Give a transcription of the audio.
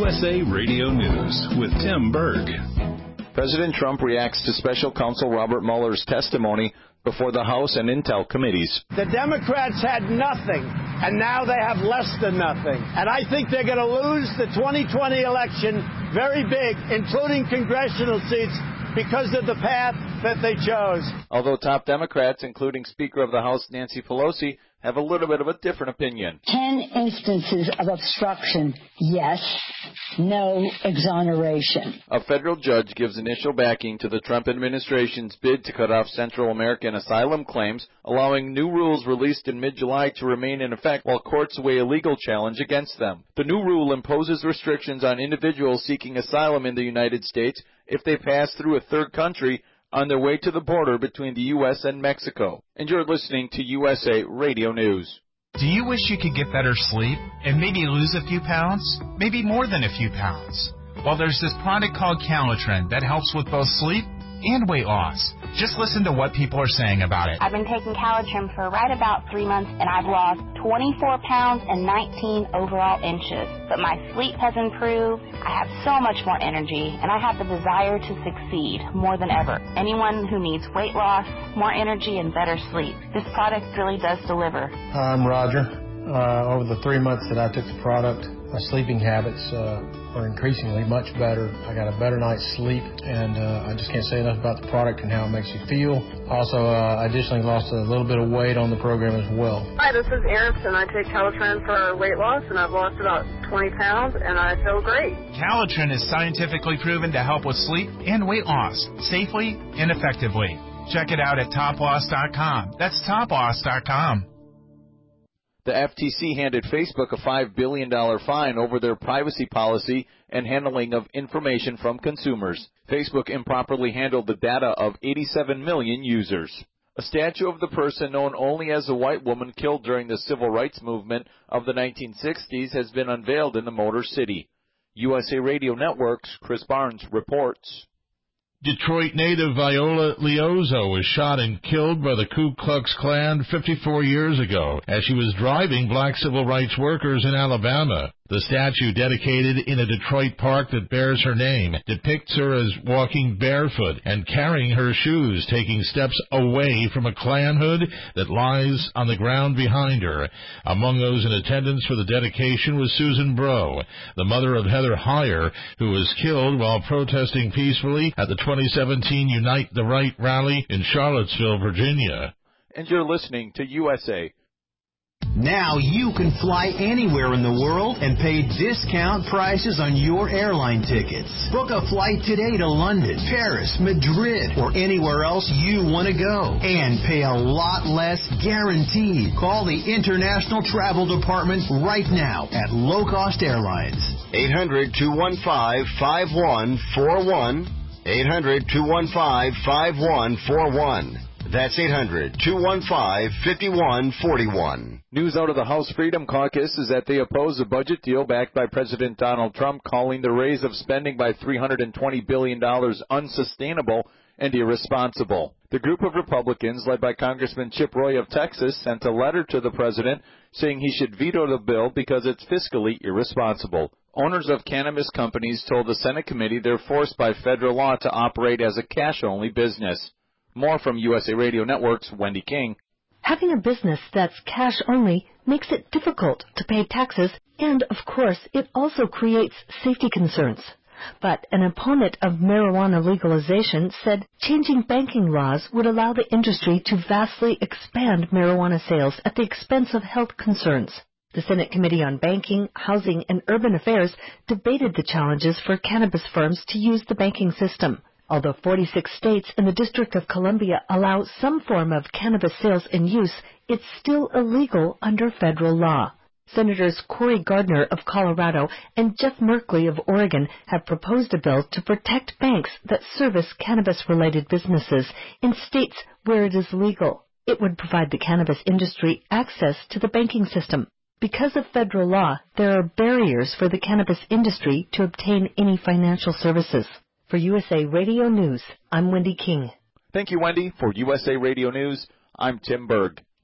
USA Radio News with Tim Berg. President Trump reacts to Special Counsel Robert Mueller's testimony before the House and Intel committees. The Democrats had nothing, and now they have less than nothing. And I think they're going to lose the 2020 election very big, including congressional seats, because of the path that they chose. Although top Democrats, including Speaker of the House Nancy Pelosi, have a little bit of a different opinion. 10 instances of obstruction, yes. No exoneration. A federal judge gives initial backing to the Trump administration's bid to cut off Central American asylum claims, allowing new rules released in mid-July to remain in effect while courts weigh a legal challenge against them. The new rule imposes restrictions on individuals seeking asylum in the United States if they pass through a third country on their way to the border between the U.S. and Mexico. And you're listening to USA Radio News. Do you wish you could get better sleep and maybe lose a few pounds? Maybe more than a few pounds? Well, there's this product called Calitrin that helps with both sleep and weight loss. Just listen to what people are saying about it. I've been taking Calitrin for right about 3 months, and I've lost 24 pounds and 19 overall inches. But my sleep has improved, I have so much more energy, and I have the desire to succeed more than ever. Anyone who needs weight loss, more energy, and better sleep, this product really does deliver. I'm Roger. Over the 3 months that I took the product, my sleeping habits are increasingly much better. I got a better night's sleep, and I just can't say enough about the product and how it makes you feel. Also, I additionally lost a little bit of weight on the program as well. Hi, this is Eris, and I take Calitrin for weight loss, and I've lost about 20 pounds, and I feel great. Calitrin is scientifically proven to help with sleep and weight loss safely and effectively. Check it out at toploss.com. That's toploss.com. The FTC handed Facebook a $5 billion fine over their privacy policy and handling of information from consumers. Facebook improperly handled the data of 87 million users. A statue of the person known only as a white woman killed during the civil rights movement of the 1960s has been unveiled in the Motor City. USA Radio Network's Chris Barnes reports. Detroit native Viola Liuzzo was shot and killed by the Ku Klux Klan 54 years ago as she was driving black civil rights workers in Alabama. The statue, dedicated in a Detroit park that bears her name, depicts her as walking barefoot and carrying her shoes, taking steps away from a Klan hood that lies on the ground behind her. Among those in attendance for the dedication was Susan Bro, the mother of Heather Heyer, who was killed while protesting peacefully at the 2017 Unite the Right rally in Charlottesville, Virginia. And you're listening to USA. Now you can fly anywhere in the world and pay discount prices on your airline tickets. Book a flight today to London, Paris, Madrid, or anywhere else you want to go. And pay a lot less guaranteed. Call the International Travel Department right now at Low Cost Airlines. 800-215-5141. 800-215-5141. That's 800-215-5141. News out of the House Freedom Caucus is that they oppose a budget deal backed by President Donald Trump, calling the raise of spending by $320 billion unsustainable and irresponsible. The group of Republicans, led by Congressman Chip Roy of Texas, sent a letter to the president saying he should veto the bill because it's fiscally irresponsible. Owners of cannabis companies told the Senate committee they're forced by federal law to operate as a cash-only business. More from USA Radio Network's Wendy King. Having a business that's cash only makes it difficult to pay taxes, and, of course, it also creates safety concerns. But an opponent of marijuana legalization said changing banking laws would allow the industry to vastly expand marijuana sales at the expense of health concerns. The Senate Committee on Banking, Housing, and Urban Affairs debated the challenges for cannabis firms to use the banking system. Although 46 states and the District of Columbia allow some form of cannabis sales and use, it's still illegal under federal law. Senators Cory Gardner of Colorado and Jeff Merkley of Oregon have proposed a bill to protect banks that service cannabis-related businesses in states where it is legal. It would provide the cannabis industry access to the banking system. Because of federal law, there are barriers for the cannabis industry to obtain any financial services. For USA Radio News, I'm Wendy King. Thank you, Wendy. For USA Radio News, I'm Tim Berg.